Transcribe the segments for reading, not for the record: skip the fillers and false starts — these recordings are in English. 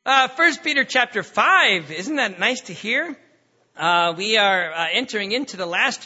1 Peter chapter 5. Isn't that nice to hear? We are entering into the last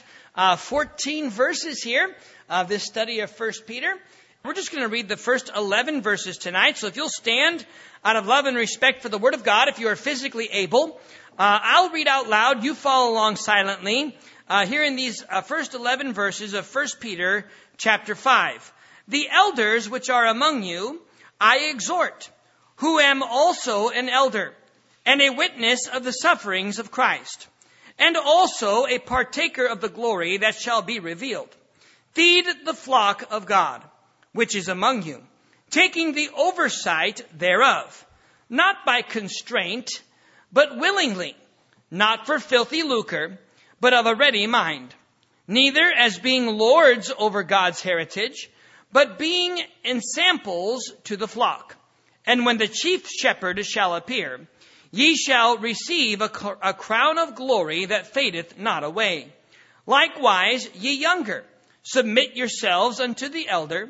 14 verses here of this study of 1 Peter. We're just going to read the first 11 verses tonight. So if you'll stand out of love and respect for the Word of God, if you are physically able, I'll read out loud. You follow along silently here in these first 11 verses of 1 Peter chapter 5. The elders which are among you, I exhort, who am also an elder, and a witness of the sufferings of Christ, and also a partaker of the glory that shall be revealed. Feed the flock of God, which is among you, taking the oversight thereof, not by constraint, but willingly, not for filthy lucre, but of a ready mind, neither as being lords over God's heritage, but being ensamples to the flock. And when the chief shepherd shall appear, ye shall receive a crown of glory that fadeth not away. Likewise, ye younger, submit yourselves unto the elder.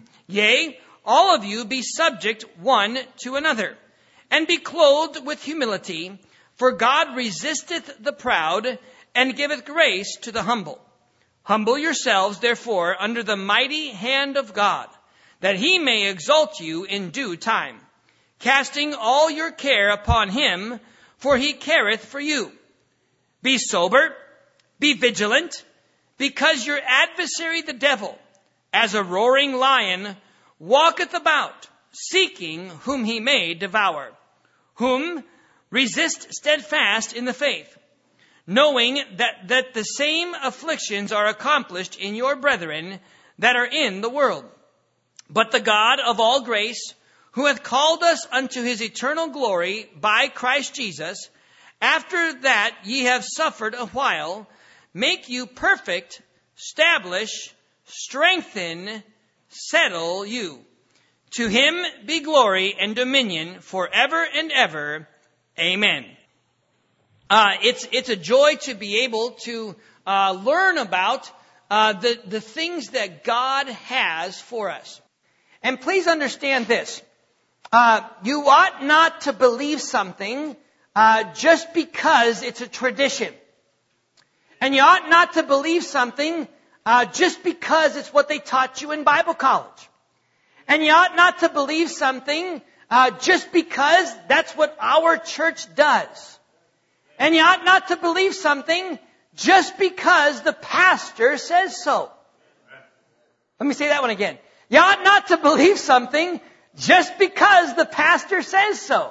Yea, all of you be subject one to another, and be clothed with humility, for God resisteth the proud, and giveth grace to the humble. Humble yourselves, therefore, under the mighty hand of God, that he may exalt you in due time, casting all your care upon him, for he careth for you. Be sober, be vigilant, because your adversary the devil, as a roaring lion, walketh about, seeking whom he may devour. Whom resist steadfast in the faith, knowing that the same afflictions are accomplished in your brethren that are in the world. But the God of all grace, who hath called us unto his eternal glory by Christ Jesus, after that ye have suffered a while, make you perfect, establish, strengthen, settle you. To him be glory and dominion forever and ever. Amen. It's a joy to be able to learn about the things that God has for us. And please understand this. You ought not to believe something just because it's a tradition. And you ought not to believe something just because it's what they taught you in Bible college. And you ought not to believe something just because that's what our church does. And you ought not to believe something just because the pastor says so. Let me say that one again. You ought not to believe something just because the pastor says so.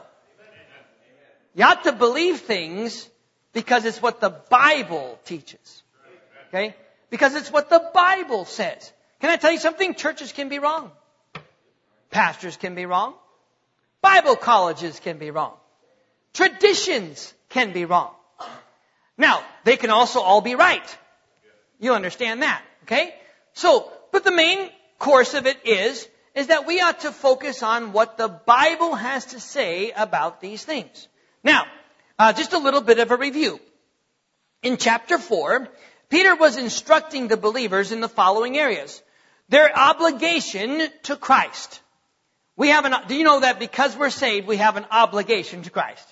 You ought to believe things because it's what the Bible teaches. Okay? Because it's what the Bible says. Can I tell you something? Churches can be wrong. Pastors can be wrong. Bible colleges can be wrong. Traditions can be wrong. Now, they can also all be right. You understand that, okay? So, but the main course of it is that we ought to focus on what the Bible has to say about these things. Now, just a little bit of a review. In chapter 4, Peter was instructing the believers in the following areas. Their obligation to Christ. Do you know that because we're saved, we have an obligation to Christ?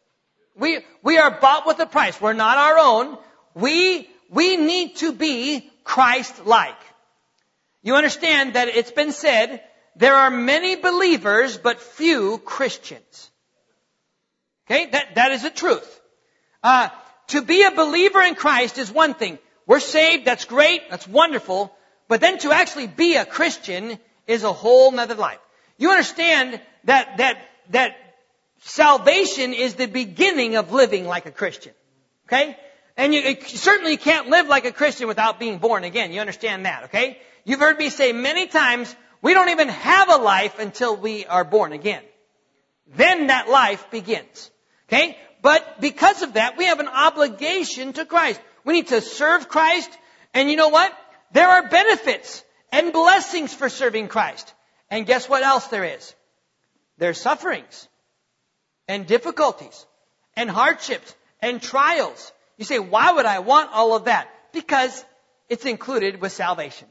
We are bought with a price. We're not our own. We need to be Christ-like. You understand that it's been said, there are many believers, but few Christians. Okay? That is the truth. To be a believer in Christ is one thing. We're saved, that's great, that's wonderful. But then to actually be a Christian is a whole nother life. You understand that salvation is the beginning of living like a Christian. Okay? And you certainly can't live like a Christian without being born again. You understand that, okay? You've heard me say many times, we don't even have a life until we are born again. Then that life begins. Okay? But because of that, we have an obligation to Christ. We need to serve Christ. And you know what? There are benefits and blessings for serving Christ. And guess what else there is? There's sufferings and difficulties and hardships and trials. You say, why would I want all of that? Because it's included with salvation.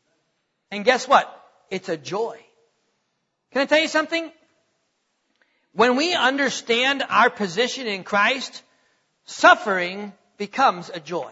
And guess what? It's a joy. Can I tell you something? when we understand our position in Christ, suffering becomes a joy.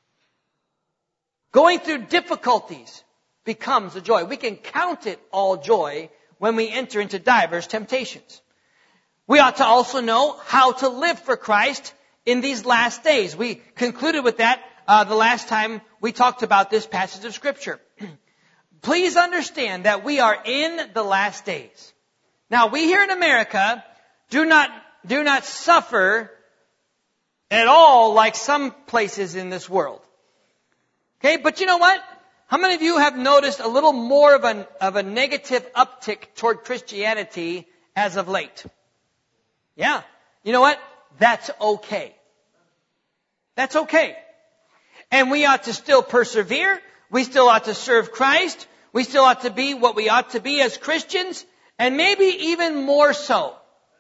Going through difficulties becomes a joy. We can count it all joy when we enter into diverse temptations. We ought to also know how to live for Christ in these last days. We concluded with that the last time we talked about this passage of Scripture. Please understand that we are in the last days. Now, we here in America do not suffer at all like some places in this world. Okay, but you know what? How many of you have noticed a little more of a negative uptick toward Christianity as of late? Yeah. You know what? That's okay. That's okay. And we ought to still persevere. We still ought to serve Christ. We still ought to be what we ought to be as Christians. And maybe even more so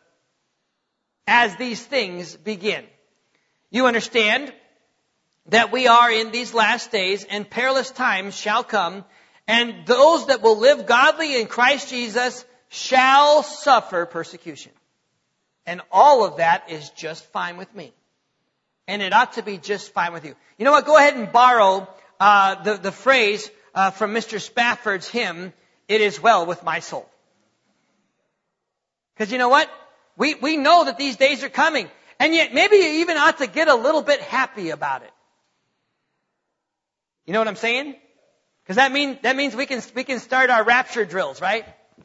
as these things begin. You understand that we are in these last days, and perilous times shall come, and those that will live godly in Christ Jesus shall suffer persecution. And all of that is just fine with me. And it ought to be just fine with you. You know what? Go ahead and borrow the phrase from Mr. Spafford's hymn, "It is well with my soul." Because you know what? We know that these days are coming. And yet maybe you even ought to get a little bit happy about it. You know what I'm saying? Because that means we can start our rapture drills, right?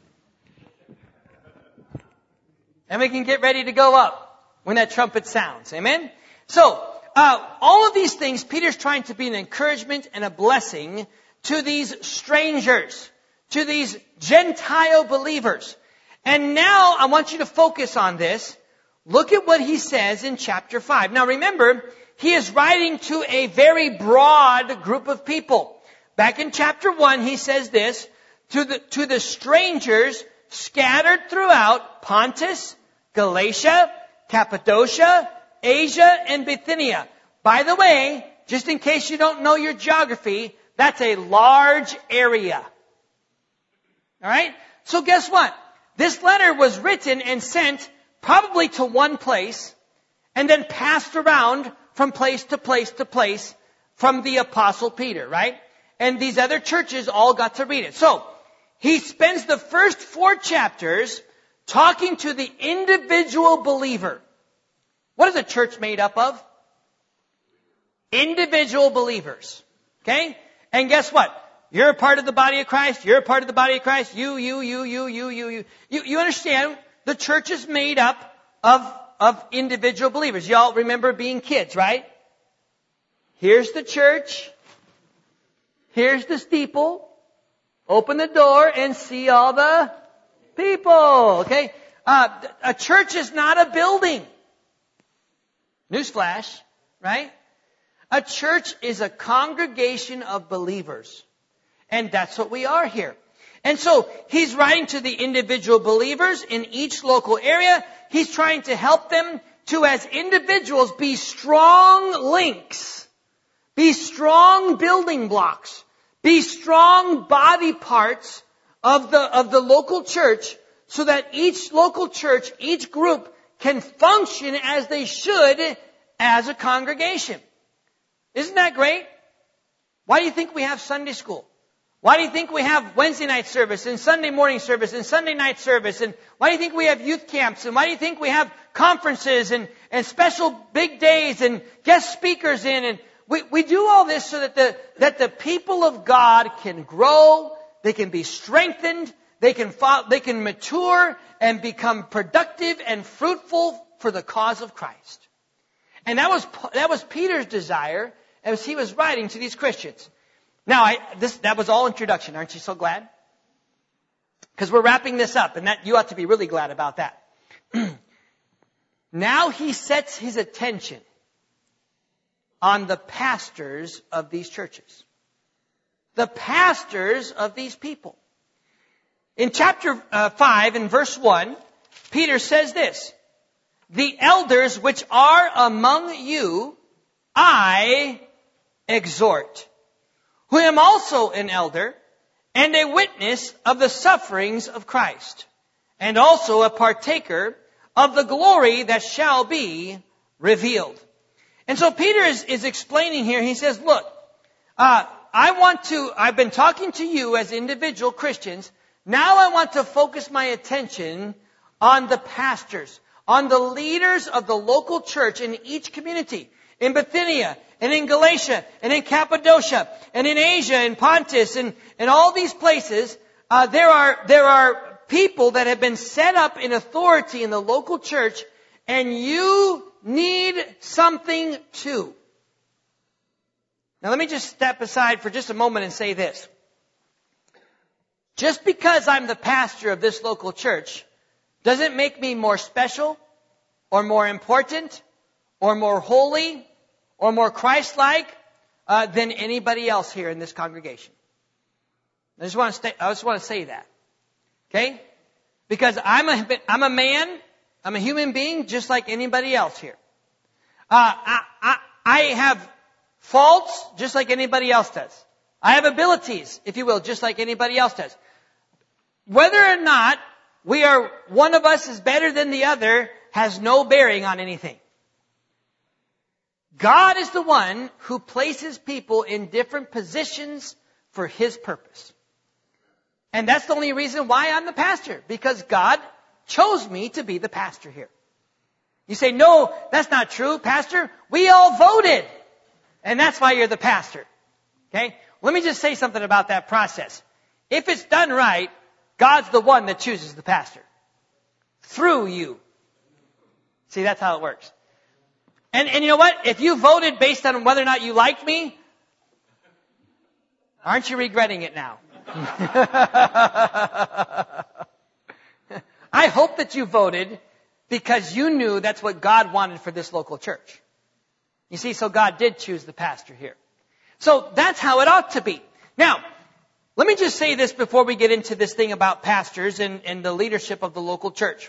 And we can get ready to go up when that trumpet sounds. Amen? So, all of these things, Peter's trying to be an encouragement and a blessing to these strangers, to these Gentile believers. And now I want you to focus on this. Look at what he says in chapter 5. Now remember, he is writing to a very broad group of people. Back in chapter 1, he says this, to the strangers scattered throughout Pontus, Galatia, Cappadocia, Asia, and Bithynia. By the way, just in case you don't know your geography, that's a large area. All right? So guess what? This letter was written and sent probably to one place and then passed around from place to place to place from the Apostle Peter, right? And these other churches all got to read it. So, he spends the first 4 chapters talking to the individual believer. What is a church made up of? Individual believers. Okay? And guess what? You're a part of the body of Christ. You're a part of the body of Christ. You. You understand? The church is made up of individual believers. Y'all remember being kids, right? Here's the church. Here's the steeple. Open the door and see all the people. Okay? A church is not a building. Newsflash, right? A church is a congregation of believers. And that's what we are here. And so, he's writing to the individual believers in each local area. He's trying to help them to, as individuals, be strong links. Be strong building blocks. Be strong body parts of the local church, so that each local church, each group, can function as they should as a congregation. Isn't that great? Why do you think we have Sunday school? Why do you think we have Wednesday night service and Sunday morning service and Sunday night service? And why do you think we have youth camps? And why do you think we have conferences and special big days and guest speakers in? And we do all this so that the people of God can grow, they can be strengthened, they can mature and become productive and fruitful for the cause of Christ. And that was Peter's desire as he was writing to these Christians. Now, that was all introduction. Aren't you so glad? Because we're wrapping this up, and that you ought to be really glad about that. Now he sets his attention on the pastors of these churches. The pastors of these people. In chapter 5, in verse 1, Peter says this, "The elders which are among you, I exhort, who am also an elder and a witness of the sufferings of Christ, and also a partaker of the glory that shall be revealed. And so Peter is explaining here. He says, look, I've been talking to you as individual Christians. Now I want to focus my attention on the pastors, on the leaders of the local church in each community, in Bithynia, and in Galatia, and in Cappadocia, and in Asia, and Pontus, and all these places. There are people that have been set up in authority in the local church, and you need something too. Now let me just step aside for just a moment and say this. Just because I'm the pastor of this local church doesn't make me more special or more important or more holy or more Christ-like than anybody else here in this congregation. I just want to say that. Okay? Because I'm a man, I'm a human being just like anybody else here. I have faults just like anybody else does. I have abilities, if you will, just like anybody else does. Whether or not one of us is better than the other has no bearing on anything. God is the one who places people in different positions for His purpose. And that's the only reason why I'm the pastor, because God chose me to be the pastor here. You say, no, that's not true, Pastor. We all voted. And that's why you're the pastor. Okay? Let me just say something about that process. If it's done right, God's the one that chooses the pastor. Through you. See, that's how it works. And you know what? If you voted based on whether or not you liked me, aren't you regretting it now? I hope that you voted because you knew that's what God wanted for this local church. You see, so God did choose the pastor here. So that's how it ought to be. Now, let me just say this before we get into this thing about pastors and the leadership of the local church.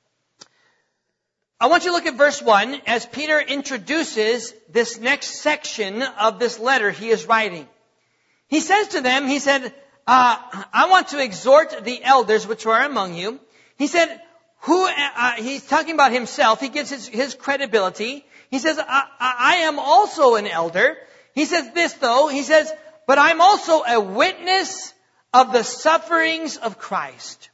I want you to look at verse 1 as Peter introduces this next section of this letter he is writing. He says to them, he said, I want to exhort the elders which are among you. He said, he's talking about himself. He gives his credibility. He says, I am also an elder. He says this though, he says, but I'm also a witness of the sufferings of Christ.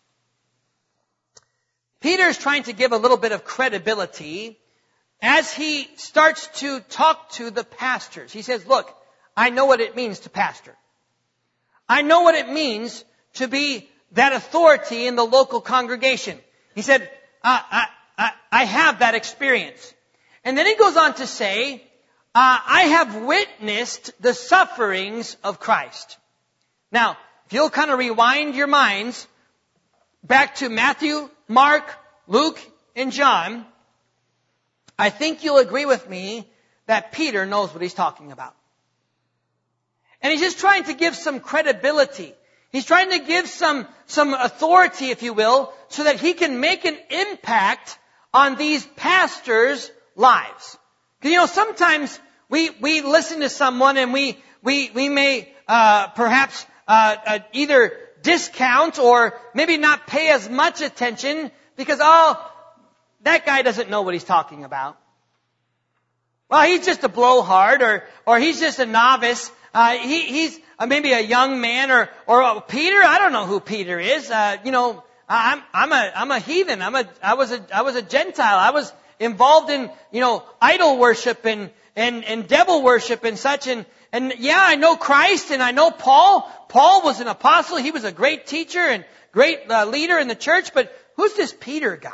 Peter is trying to give a little bit of credibility as he starts to talk to the pastors. He says, look, I know what it means to pastor. I know what it means to be that authority in the local congregation. He said, I have that experience. And then he goes on to say, I have witnessed the sufferings of Christ. Now, if you'll kind of rewind your minds back to Matthew, Mark, Luke, and John, I think you'll agree with me that Peter knows what he's talking about. And he's just trying to give some credibility. He's trying to give some authority, if you will, so that he can make an impact on these pastors' lives. Because, you know, sometimes we listen to someone and we may perhaps either discount or maybe not pay as much attention because, that guy doesn't know what he's talking about. Well, he's just a blowhard or he's just a novice. He's maybe a young man or Peter. I don't know who Peter is. I'm a heathen. I was a Gentile. I was involved in, idol worship and devil worship and such. And yeah, I know Christ and I know Paul. Paul was an apostle. He was a great teacher and great leader in the church. But who's this Peter guy?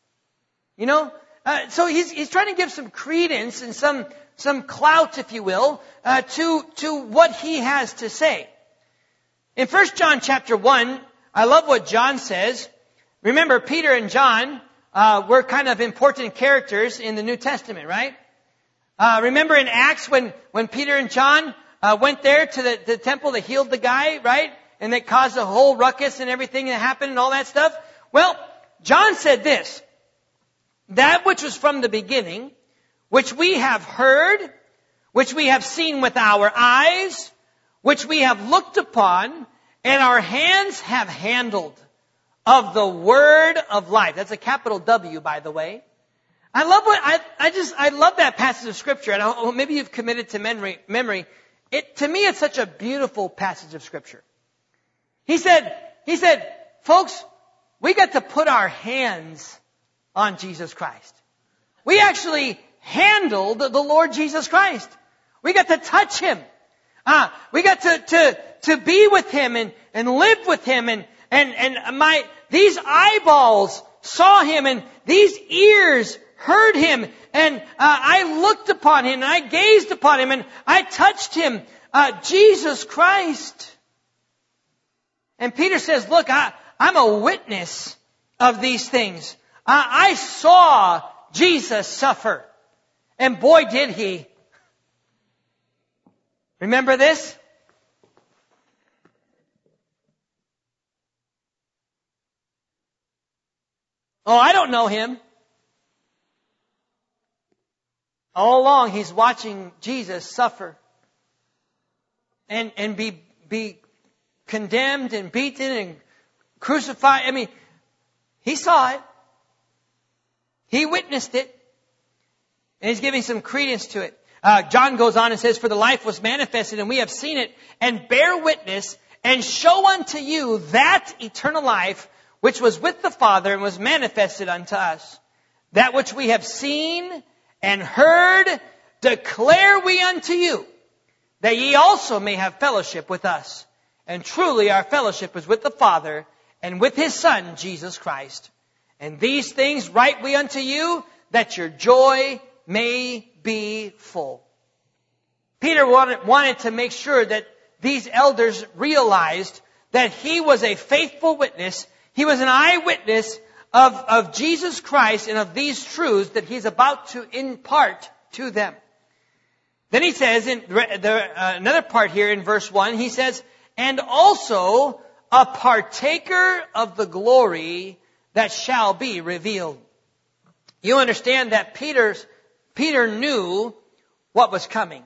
So he's trying to give some credence and some clout, if you will, to what he has to say. In 1 John chapter 1, I love what John says. Remember, Peter and John were kind of important characters in the New Testament, right? Remember in Acts when Peter and John went there to the temple, they healed the guy, right? And they caused a whole ruckus and everything that happened and all that stuff. Well, John said this, that which was from the beginning, which we have heard, which we have seen with our eyes, which we have looked upon, and our hands have handled of the Word of life. That's a capital W, by the way. I love that passage of Scripture. And maybe you've committed to memory. To me, it's such a beautiful passage of Scripture. He said, folks, we got to put our hands on Jesus Christ. We actually handled the Lord Jesus Christ. We got to touch Him. We got to be with Him and live with Him, and these eyeballs saw Him, and these ears heard Him, and I looked upon Him, and I gazed upon Him, and I touched Him, Jesus Christ. And Peter says, look, I'm a witness of these things. I saw Jesus suffer, and boy did He. Remember this? Oh, I don't know Him. All along, He's watching Jesus suffer and be condemned and beaten and crucified. I mean, He saw it. He witnessed it. And He's giving some credence to it. John goes on and says, for the life was manifested, and we have seen it, and bear witness, and show unto you that eternal life which was with the Father and was manifested unto us. That which we have seen and heard declare we unto you, that ye also may have fellowship with us. And truly our fellowship is with the Father and with His Son, Jesus Christ. And these things write we unto you, that your joy may be full. Peter wanted to make sure that these elders realized that he was a faithful witness. He was an eyewitness of Jesus Christ and of these truths that he's about to impart to them. Then he says in another part here in verse 1, he says, and also a partaker of the glory that shall be revealed. You understand that Peter knew what was coming.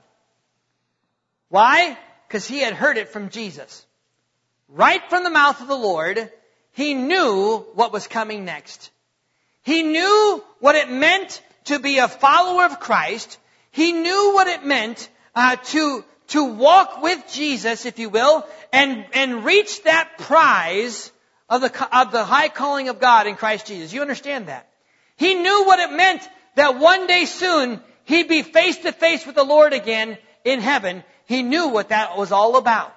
Why? Because he had heard it from Jesus. Right from the mouth of the Lord, he knew what was coming next. He knew what it meant to be a follower of Christ. He knew what it meant to walk with Jesus, if you will, and reach that prize of the high calling of God in Christ Jesus. You understand that? He knew what it meant that one day soon he'd be face to face with the Lord again in heaven. He knew what that was all about.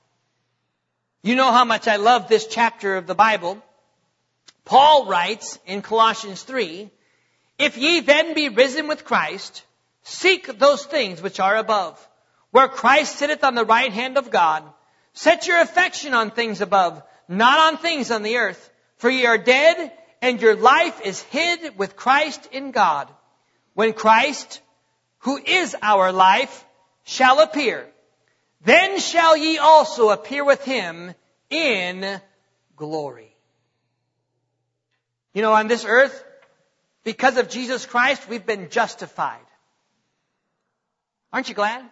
You know how much I love this chapter of the Bible. Paul writes in Colossians 3, if ye then be risen with Christ, seek those things which are above, where Christ sitteth on the right hand of God. Set your affection on things above, not on things on the earth. For ye are dead, and your life is hid with Christ in God. When Christ, who is our life, shall appear, then shall ye also appear with Him in glory. You know, on this earth, because of Jesus Christ, we've been justified. Aren't you glad?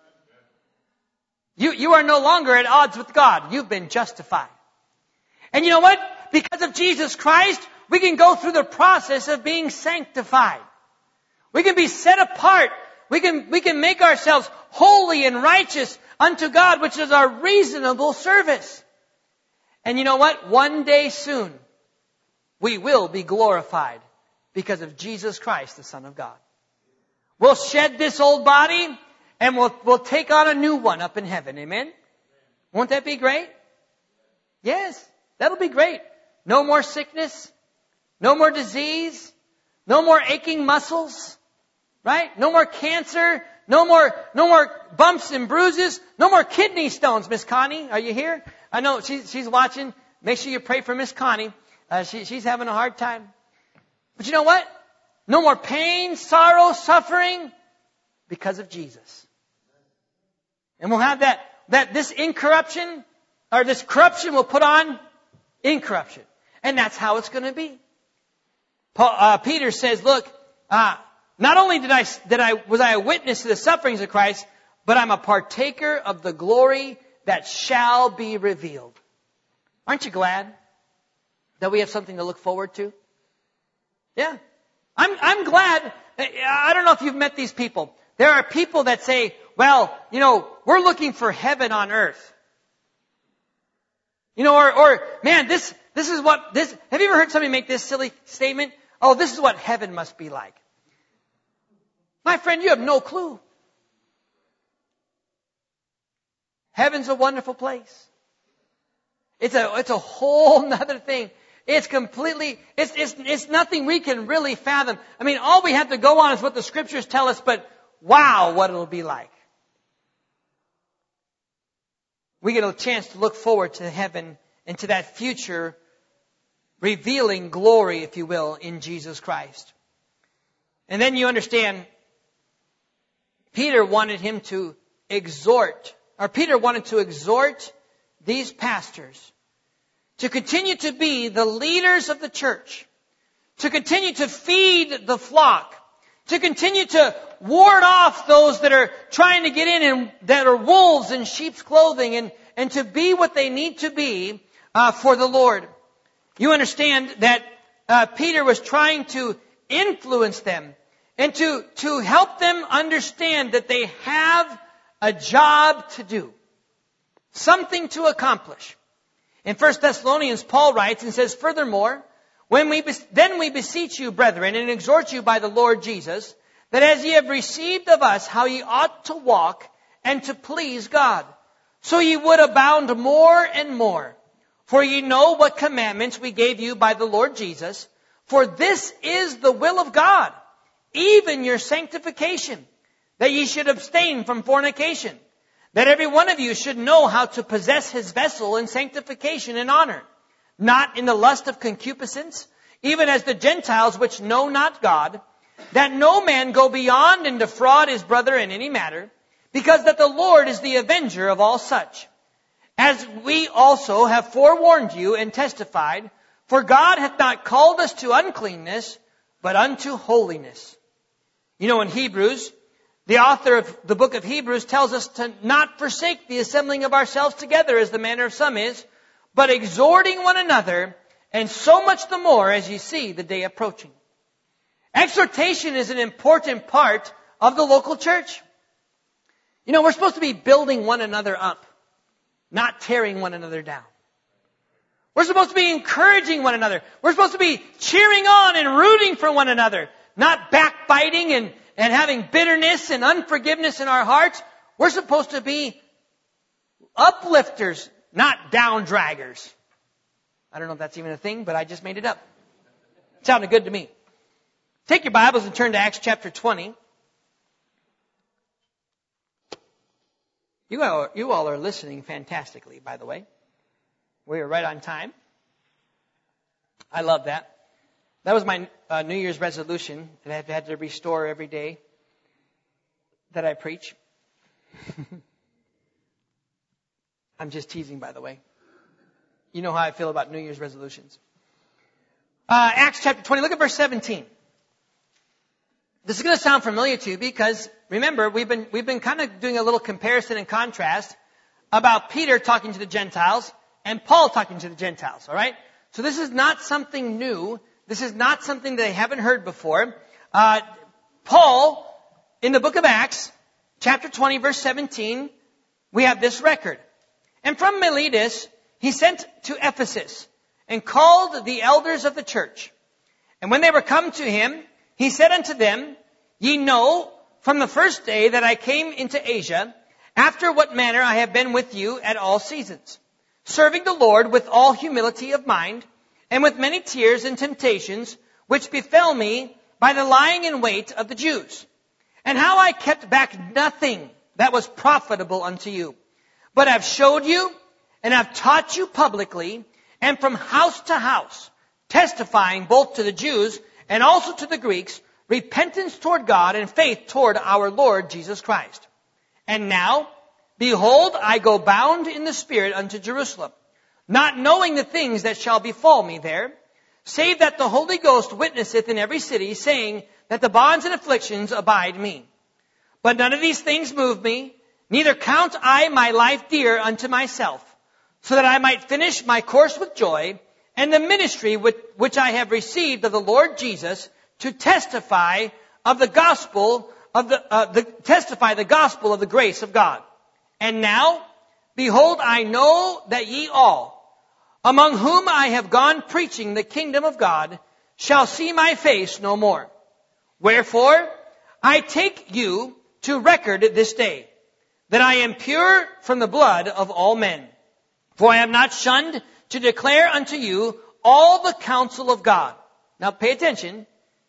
You are no longer at odds with God. You've been justified. And you know what? Because of Jesus Christ, we can go through the process of being sanctified. We can be set apart. We can make ourselves holy and righteous unto God, which is our reasonable service. And you know what? One day soon, we will be glorified because of Jesus Christ, the Son of God. We'll shed this old body and we'll take on a new one up in heaven. Amen? Won't that be great? Yes, that'll be great. No more sickness. No more disease. No more aching muscles. Right? No more cancer. No more bumps and bruises. No more kidney stones. Miss Connie, are you here? I know she's watching. Make sure you pray for Miss Connie. She's having a hard time. But you know what? No more pain, sorrow, suffering because of Jesus. And we'll have this incorruption, or this corruption will put on incorruption. And that's how it's going to be. Peter says, look, not only was I a witness to the sufferings of Christ, but I'm a partaker of the glory that shall be revealed. Aren't you glad? that we have something to look forward to? Yeah. I'm glad. I don't know if you've met these people. There are people that say, well, we're looking for heaven on earth. Or man, this is what this, have you ever heard somebody make this silly statement? Oh, this is what heaven must be like. My friend, you have no clue. Heaven's a wonderful place. It's a whole nother thing. It's completely, it's nothing we can really fathom. I mean, all we have to go on is what the scriptures tell us, but wow, what it'll be like. We get a chance to look forward to heaven and to that future revealing glory, if you will, in Jesus Christ. And then you understand, Peter wanted to exhort these pastors to continue to be the leaders of the church, to continue to feed the flock, to continue to ward off those that are trying to get in and that are wolves in sheep's clothing, and to be what they need to be for the Lord. You understand that Peter was trying to influence them and to help them understand that they have a job to do, something to accomplish. In 1 Thessalonians, Paul writes and says, furthermore, then we beseech you, brethren, and exhort you by the Lord Jesus, that as ye have received of us how ye ought to walk and to please God, so ye would abound more and more. For ye know what commandments we gave you by the Lord Jesus. For this is the will of God, even your sanctification, that ye should abstain from fornication, that every one of you should know how to possess his vessel in sanctification and honor, not in the lust of concupiscence, even as the Gentiles which know not God, that no man go beyond and defraud his brother in any matter, because that the Lord is the avenger of all such. As we also have forewarned you and testified, for God hath not called us to uncleanness, but unto holiness. In Hebrews, the author of the book of Hebrews tells us to not forsake the assembling of ourselves together as the manner of some is, but exhorting one another, and so much the more as ye see the day approaching. Exhortation is an important part of the local church. We're supposed to be building one another up, not tearing one another down. We're supposed to be encouraging one another. We're supposed to be cheering on and rooting for one another, not backbiting and having bitterness and unforgiveness in our hearts. We're supposed to be uplifters, not down draggers. I don't know if that's even a thing, but I just made it up. It sounded good to me. Take your Bibles and turn to Acts chapter 20. You all are listening fantastically, by the way. We are right on time. I love that. That was my New Year's resolution that I've had to restore every day that I preach. I'm just teasing, by the way. You know how I feel about New Year's resolutions. Acts chapter 20, look at verse 17. This is going to sound familiar to you because, remember, we've been kind of doing a little comparison and contrast about Peter talking to the Gentiles and Paul talking to the Gentiles, all right? So this is not something new. This is not something they haven't heard before. Paul, in the book of Acts, chapter 20, verse 17, we have this record. And from Miletus, he sent to Ephesus and called the elders of the church. And when they were come to him, he said unto them, Ye know from the first day that I came into Asia, after what manner I have been with you at all seasons, serving the Lord with all humility of mind, and with many tears and temptations, which befell me by the lying in wait of the Jews, and how I kept back nothing that was profitable unto you, but have showed you and have taught you publicly, and from house to house, testifying both to the Jews and also to the Greeks, repentance toward God and faith toward our Lord Jesus Christ. And now, behold, I go bound in the Spirit unto Jerusalem, not knowing the things that shall befall me there, save that the Holy Ghost witnesseth in every city, saying that the bonds and afflictions abide me. But none of these things move me, neither count I my life dear unto myself, so that I might finish my course with joy, and the ministry which I have received of the Lord Jesus to testify of the gospel of the gospel of the grace of God. And now, behold, I know that ye all, among whom I have gone preaching the kingdom of God, shall see my face no more. Wherefore, I take you to record this day, that I am pure from the blood of all men. For I have not shunned to declare unto you all the counsel of God. Now pay attention.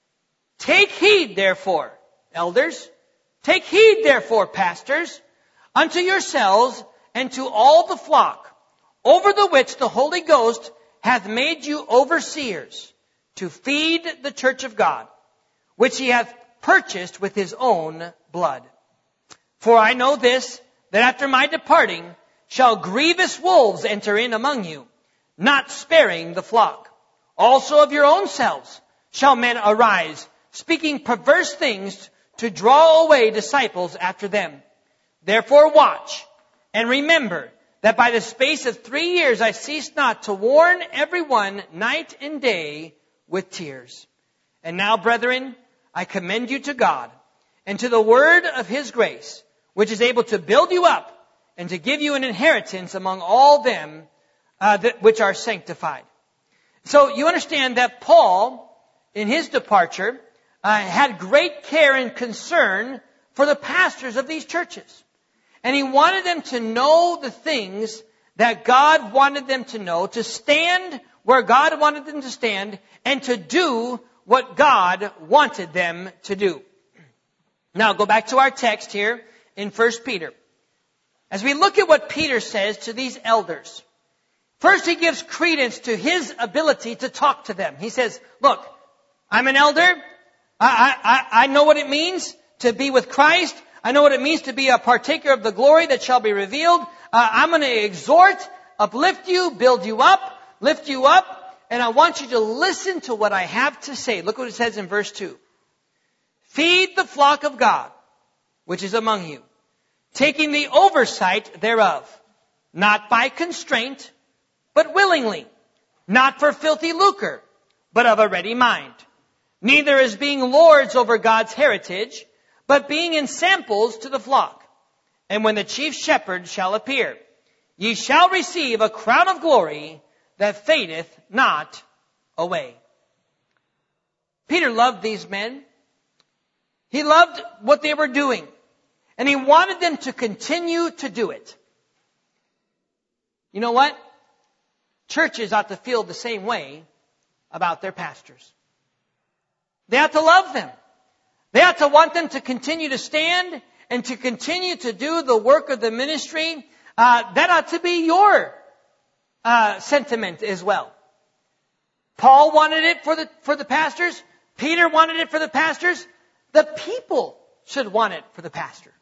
Take heed, therefore, elders, take heed, therefore, pastors, unto yourselves and to all the flock, over the which the Holy Ghost hath made you overseers, to feed the church of God, which he hath purchased with his own blood. For I know this, that after my departing shall grievous wolves enter in among you, not sparing the flock. Also of your own selves shall men arise, speaking perverse things to draw away disciples after them. Therefore watch, and remember that by the space of 3 years I ceased not to warn everyone night and day with tears. And now, brethren, I commend you to God, and to the word of his grace, which is able to build you up, and to give you an inheritance among all them which are sanctified. So you understand that Paul, in his departure, had great care and concern for the pastors of these churches. And he wanted them to know the things that God wanted them to know, to stand where God wanted them to stand, and to do what God wanted them to do. Now go back to our text here in 1 Peter. As we look at what Peter says to these elders, first he gives credence to his ability to talk to them. He says, look, I'm an elder. I know what it means to be with Christ. I know what it means to be a partaker of the glory that shall be revealed. I'm going to exhort, uplift you, build you up, lift you up, and I want you to listen to what I have to say. Look what it says in verse 2. Feed the flock of God, which is among you, taking the oversight thereof, not by constraint, but willingly, not for filthy lucre, but of a ready mind, neither as being lords over God's heritage, but being in samples to the flock. And when the chief shepherd shall appear, ye shall receive a crown of glory that fadeth not away. Peter loved these men. He loved what they were doing. And he wanted them to continue to do it. You know what? Churches ought to feel the same way about their pastors. They ought to love them. They ought to want them to continue to stand and to continue to do the work of the ministry. That ought to be your sentiment as well. Paul wanted it for the pastors. Peter wanted it for the pastors. The people should want it for the pastor.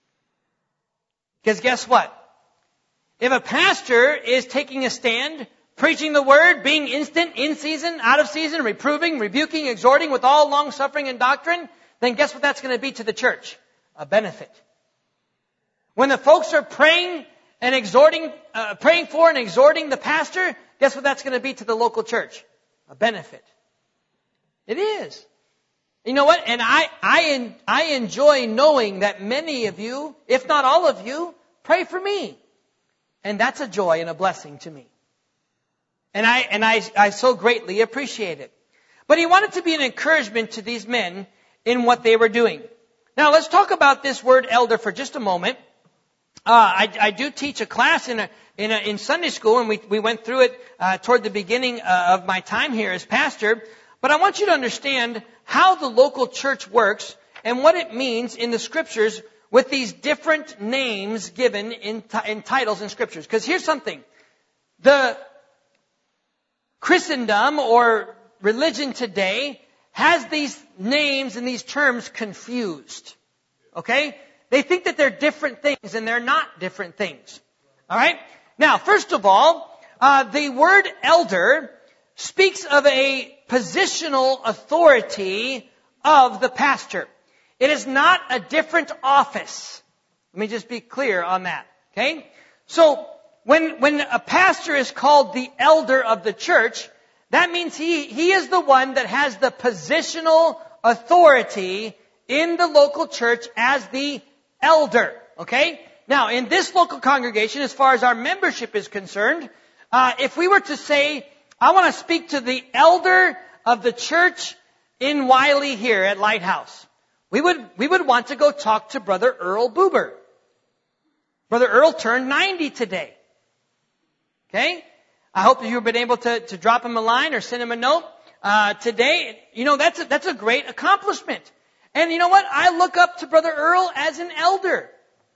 Because guess what? If a pastor is taking a stand, preaching the word, being instant, in season, out of season, reproving, rebuking, exhorting with all long suffering and doctrine, then guess what that's going to be to the church? A benefit. When the folks are praying and exhorting, praying for and exhorting the pastor, guess what that's going to be to the local church? A benefit. It is. You know what? And I enjoy knowing that many of you, if not all of you, pray for me. And that's a joy and a blessing to me. And I so greatly appreciate it. But he wanted to be an encouragement to these men in what they were doing. Now let's talk about this word elder for just a moment. I do teach a class in Sunday school, and we went through it toward the beginning of my time here as pastor. But I want you to understand how the local church works and what it means in the scriptures with these different names given in titles in scriptures. Because here's something. The Christendom or religion today has these names and these terms confused. Okay? They think that they're different things, and they're not different things. All right? Now, first of all, the word elder speaks of a positional authority of the pastor. It is not a different office. Let me just be clear on that. Okay? So, when a pastor is called the elder of the church, That means he is the one that has the positional authority in the local church as the elder. Okay? Now, in this local congregation, as far as our membership is concerned, if we were to say, I want to speak to the elder of the church in Wiley here at Lighthouse, we would want to go talk to Brother Earl Buber. Brother Earl turned 90 today. Okay? I hope that you've been able to drop him a line or send him a note today. You know, that's a great accomplishment. And you know what? I look up to Brother Earl as an elder.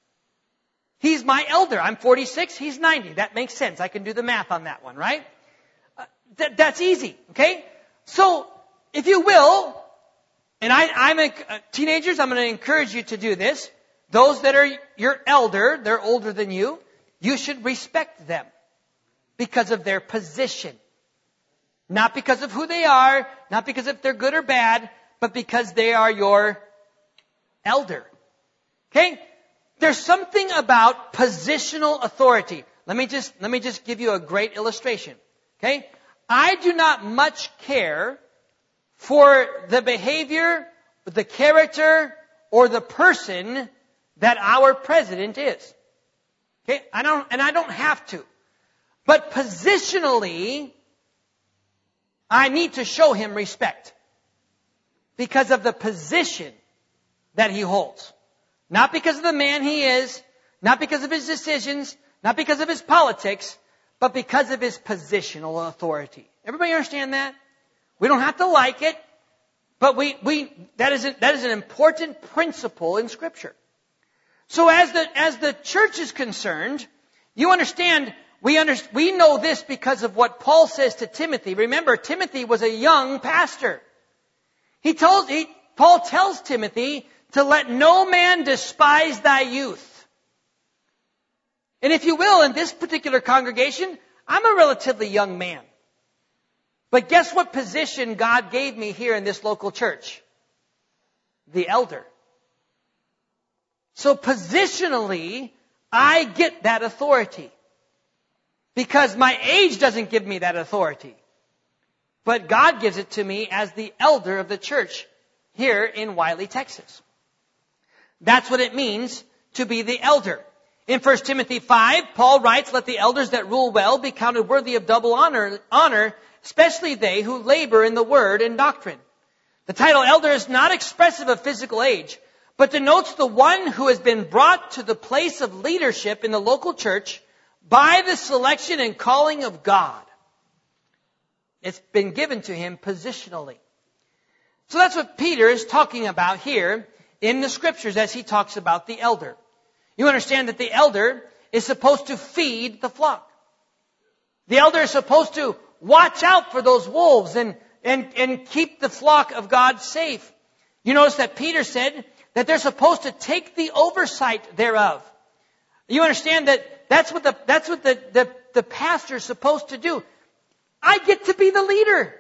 He's my elder. I'm 46. He's 90. That makes sense. I can do the math on that one, right? That's easy. Okay? So, if you will, and teenagers, I'm going to encourage you to do this. Those that are your elder, they're older than you, you should respect them because of their position. Not because of who they are, not because if they're good or bad, but because they are your elder. Okay? There's something about positional authority. Let me just give you a great illustration. Okay? I do not much care for the behavior, the character, or the person that our president is. Okay? I don't have to. But positionally, I need to show him respect because of the position that he holds. Not because of the man he is, not because of his decisions, not because of his politics, but because of his positional authority. Everybody understand that? We don't have to like it, but that is an important principle in Scripture. So as the church is concerned, you understand, we know this because of what Paul says to Timothy. Remember, Timothy was a young pastor. Paul tells Timothy to let no man despise thy youth. And if you will, in this particular congregation, I'm a relatively young man. But guess what position God gave me here in this local church? The elder. So positionally, I get that authority. Because my age doesn't give me that authority. But God gives it to me as the elder of the church here in Wiley, Texas. That's what it means to be the elder. In 1 Timothy 5, Paul writes, let the elders that rule well be counted worthy of double honor, especially they who labor in the word and doctrine. The title elder is not expressive of physical age, but denotes the one who has been brought to the place of leadership in the local church by the selection and calling of God. It's been given to him positionally. So that's what Peter is talking about here in the Scriptures as he talks about the elder. You understand that the elder is supposed to feed the flock. The elder is supposed to watch out for those wolves and keep the flock of God safe. You notice that Peter said that they're supposed to take the oversight thereof. You understand that that's what the pastor is supposed to do. I get to be the leader.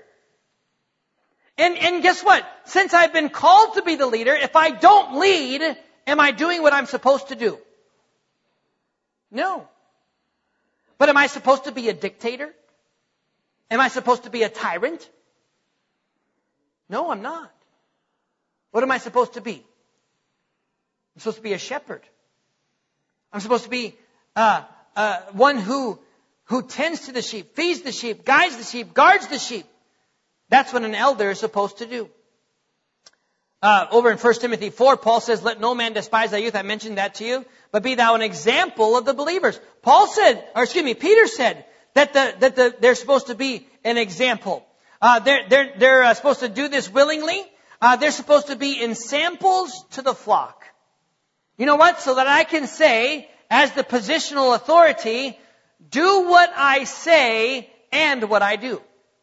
And guess what? Since I've been called to be the leader, if I don't lead, am I doing what I'm supposed to do? No. But am I supposed to be a dictator? Am I supposed to be a tyrant? No, I'm not. What am I supposed to be? I'm supposed to be a shepherd. I'm supposed to be one who tends to the sheep, feeds the sheep, guides the sheep, guards the sheep. That's what an elder is supposed to do. Over in 1 Timothy 4, Paul says, let no man despise thy youth. I mentioned that to you. But be thou an example of the believers. Peter said that they're supposed to be an example. They're supposed to do this willingly. They're supposed to be ensamples to the flock. You know what? So that I can say, as the positional authority, do what I say and what I do.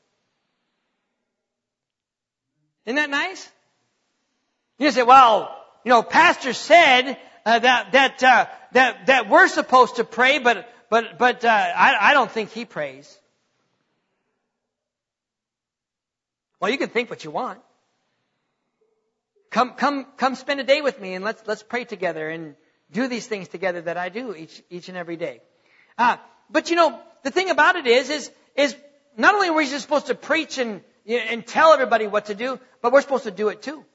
Isn't that nice? You say, well, pastor said that we're supposed to pray, but I don't think he prays. Well, you can think what you want. Come spend a day with me and let's pray together and do these things together that I do each and every day. But the thing about it is not only are we just supposed to preach and tell everybody what to do, but we're supposed to do it too.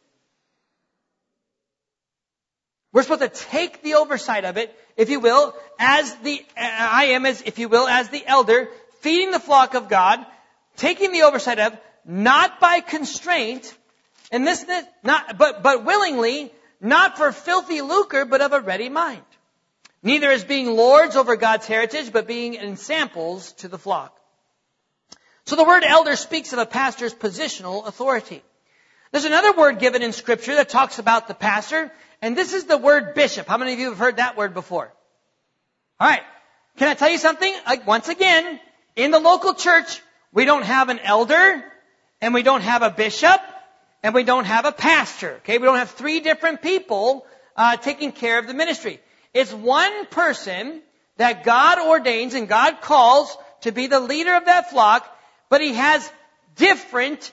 We're supposed to take the oversight of it, if you will, as the elder, feeding the flock of God, taking the oversight of, not by constraint, and but willingly, not for filthy lucre, but of a ready mind. Neither as being lords over God's heritage, but being ensamples to the flock. So the word elder speaks of a pastor's positional authority. There's another word given in Scripture that talks about the pastor, and this is the word bishop. How many of you have heard that word before? All right. Can I tell you something? Once again, in the local church, we don't have an elder, and we don't have a bishop, and we don't have a pastor. Okay, we don't have three different people taking care of the ministry. It's one person that God ordains and God calls to be the leader of that flock, but he has different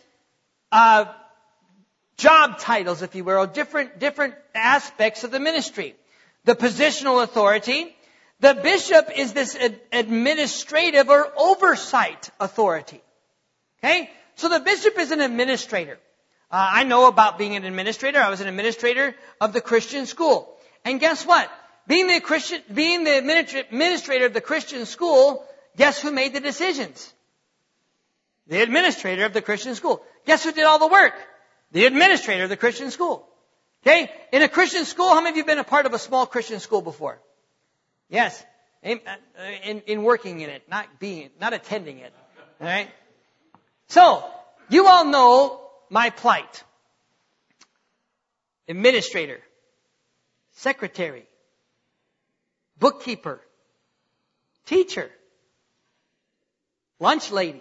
job titles, if you will, or different aspects of the ministry. The positional authority. The bishop is this administrative or oversight authority. Okay? So the bishop is an administrator. I know about being an administrator. I was an administrator of the Christian school. And guess what? Being the administrator of the Christian school, guess who made the decisions? The administrator of the Christian school. Guess who did all the work? The administrator of the Christian school. Okay? In a Christian school, how many of you have been a part of a small Christian school before? Yes. In working in it, not attending it. All right? So, you all know my plight. Administrator. Secretary. Bookkeeper. Teacher. Lunch lady.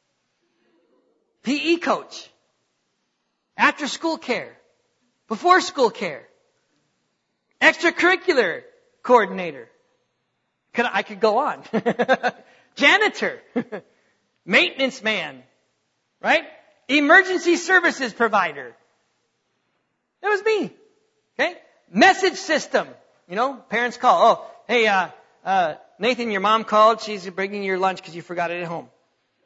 PE coach. After school care. Before school care. Extracurricular coordinator. I could go on. Janitor. Maintenance man. Right? Emergency services provider. That was me. Okay? Message system. You know, parents call. Oh, hey, Nathan, your mom called. She's bringing your lunch because you forgot it at home.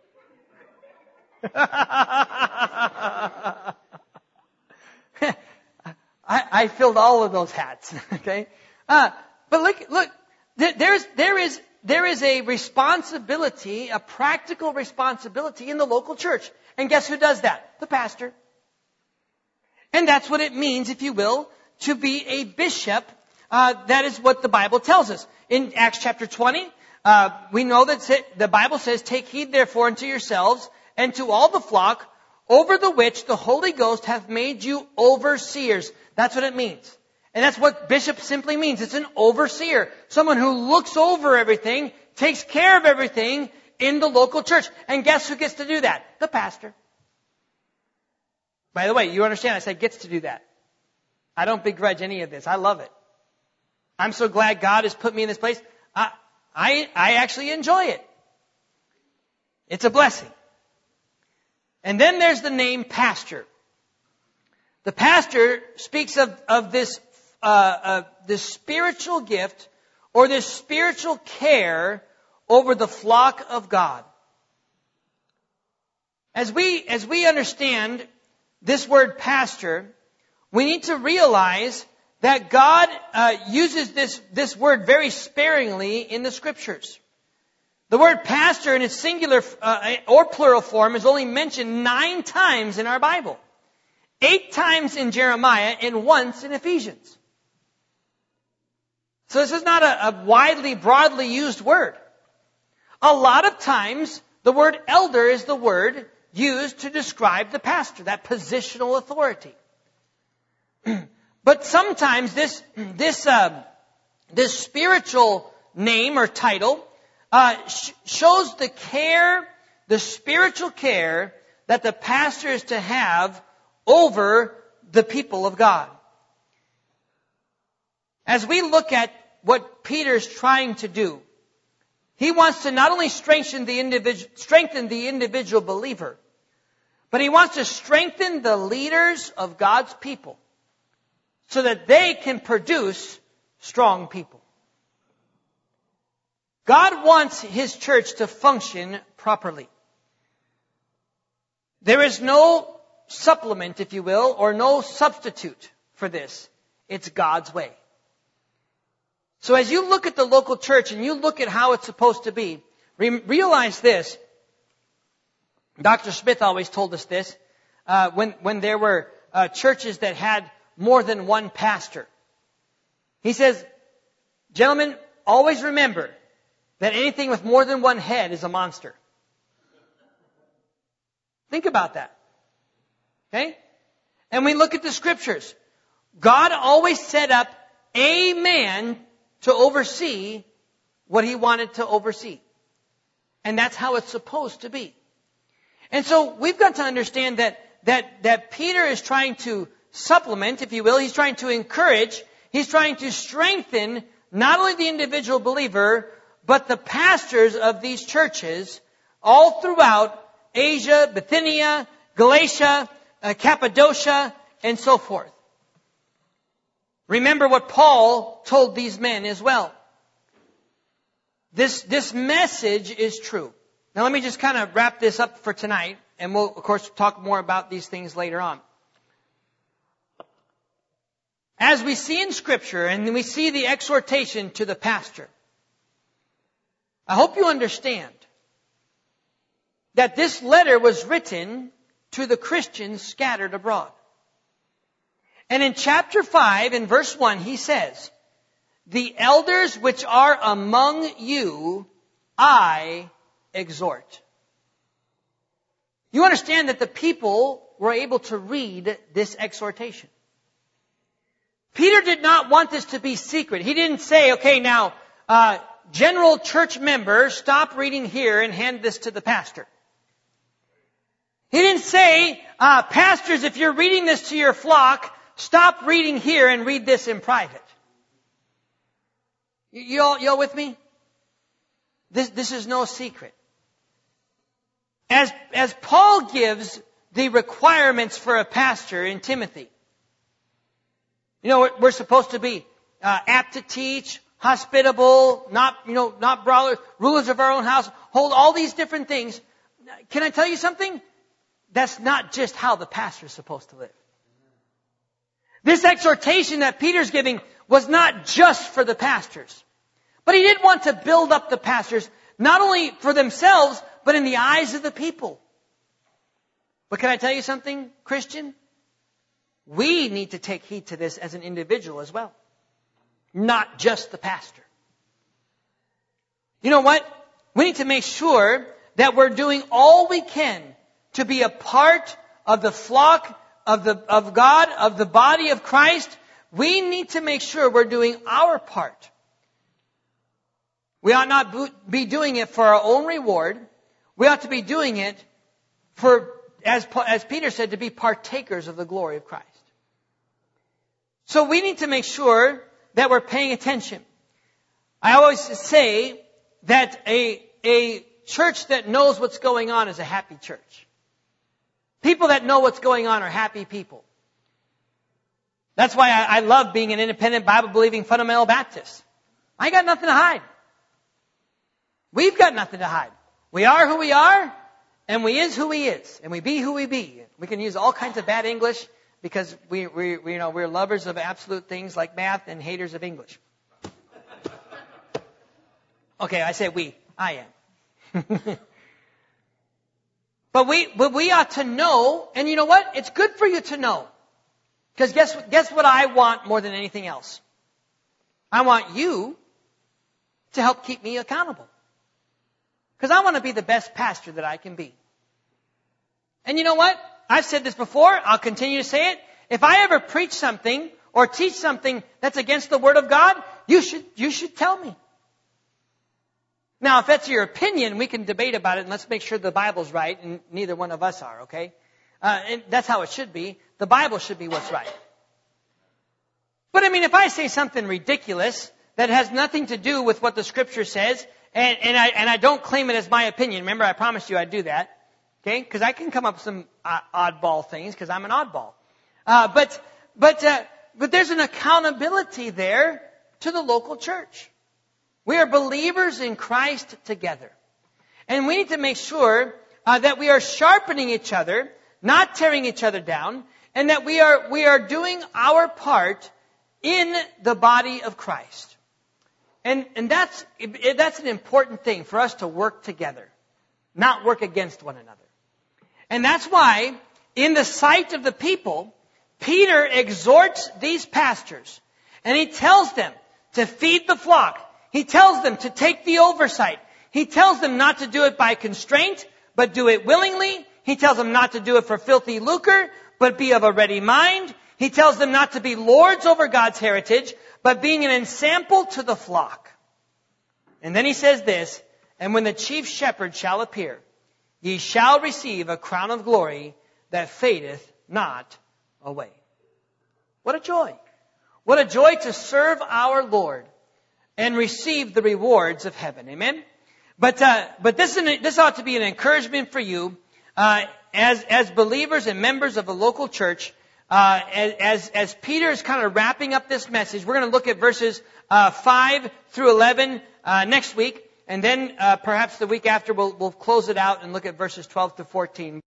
I filled all of those hats. Okay? But look, there is a responsibility, a practical responsibility in the local church. And guess who does that? The pastor. And that's what it means, if you will, to be a bishop. That is what the Bible tells us. In Acts chapter 20, we know that the Bible says, "Take heed therefore unto yourselves and to all the flock, over the which the Holy Ghost hath made you overseers." That's what it means. And that's what bishop simply means. It's an overseer. Someone who looks over everything, takes care of everything in the local church. And guess who gets to do that? The pastor. By the way, you understand I said gets to do that. I don't begrudge any of this. I love it. I'm so glad God has put me in this place. I actually enjoy it. It's a blessing. And then there's the name pastor. The pastor speaks of this spiritual gift or this spiritual care over the flock of God. As we understand this word pastor, we need to realize that God uses this word very sparingly in the Scriptures. The word pastor in its singular or plural form is only mentioned 9 times in our Bible. 8 times in Jeremiah and once in Ephesians. So this is not a widely, broadly used word. A lot of times, the word elder is the word used to describe the pastor, that positional authority. But sometimes this spiritual name or title shows the spiritual care that the pastor is to have over the people of God. As we look at what Peter's trying to do, he wants to not only strengthen the individual believer, but he wants to strengthen the leaders of God's people so that they can produce strong people. God wants His church to function properly. There is no supplement, if you will, or no substitute for this. It's God's way. So as you look at the local church and you look at how it's supposed to be, realize this. Dr. Smith always told us this, when there were churches that had more than one pastor. He says, gentlemen, always remember that anything with more than one head is a monster. Think about that. Okay? And we look at the scriptures. God always set up a man to oversee what he wanted to oversee. And that's how it's supposed to be. And so we've got to understand that Peter is trying to supplement, if you will. He's trying to encourage. He's trying to strengthen not only the individual believer, but the pastors of these churches all throughout Asia, Bithynia, Galatia, Cappadocia, and so forth. Remember what Paul told these men as well. This message is true. Now let me just kind of wrap this up for tonight, and we'll, of course, talk more about these things later on. As we see in Scripture, and we see the exhortation to the pastor, I hope you understand that this letter was written to the Christians scattered abroad. And in chapter 5, in verse 1, he says, "The elders which are among you, I exhort." You understand that the people were able to read this exhortation. Peter did not want this to be secret. He didn't say, okay, now, general church member, stop reading here and hand this to the pastor. He didn't say, pastors, if you're reading this to your flock, stop reading here and read this in private. You all with me? This is no secret. As Paul gives the requirements for a pastor in Timothy, you know, we're supposed to be apt to teach, hospitable, not brawlers, rulers of our own house, hold all these different things. Can I tell you something? That's not just how the pastor is supposed to live. This exhortation that Peter's giving was not just for the pastors. But he didn't want to build up the pastors, not only for themselves, but in the eyes of the people. But can I tell you something, Christian? We need to take heed to this as an individual as well. Not just the pastor. You know what? We need to make sure that we're doing all we can to be a part of the flock of God, of the body of Christ. We need to make sure we're doing our part. We ought not be doing it for our own reward. We ought to be doing it for, as Peter said, to be partakers of the glory of Christ. So we need to make sure that we're paying attention. I always say that a church that knows what's going on is a happy church. People that know what's going on are happy people. That's why I love being an independent, Bible-believing, fundamental Baptist. I ain't got nothing to hide. We've got nothing to hide. We are who we are, and we is who we is, and we be who we be. We can use all kinds of bad English because we're lovers of absolute things like math and haters of English. Okay, I say we. I am. But we ought to know, and you know what? It's good for you to know. Because guess what I want more than anything else? I want you to help keep me accountable. Because I want to be the best pastor that I can be. And you know what? I've said this before. I'll continue to say it. If I ever preach something or teach something that's against the Word of God, you should tell me. Now, if that's your opinion, we can debate about it, and let's make sure the Bible's right, and neither one of us are, okay? And that's how it should be. The Bible should be what's right. But I mean, if I say something ridiculous that has nothing to do with what the Scripture says, and I don't claim it as my opinion, remember I promised you I'd do that, okay? Because I can come up with some oddball things, because I'm an oddball. But there's an accountability there to the local church. We are believers in Christ together. And we need to make sure that we are sharpening each other, not tearing each other down, and that we are doing our part in the body of Christ. And that's an important thing for us to work together, not work against one another. And that's why, in the sight of the people, Peter exhorts these pastors, and he tells them to feed the flock. He tells them to take the oversight. He tells them not to do it by constraint, but do it willingly. He tells them not to do it for filthy lucre, but be of a ready mind. He tells them not to be lords over God's heritage, but being an ensample to the flock. And then he says this, and when the chief shepherd shall appear, ye shall receive a crown of glory that fadeth not away. What a joy. What a joy to serve our Lord and receive the rewards of heaven. Amen? But this ought to be an encouragement for you as believers and members of a local church. As Peter is kind of wrapping up this message, we're going to look at verses 5 through 11 next week. And then perhaps the week after we'll close it out and look at verses 12 to 14.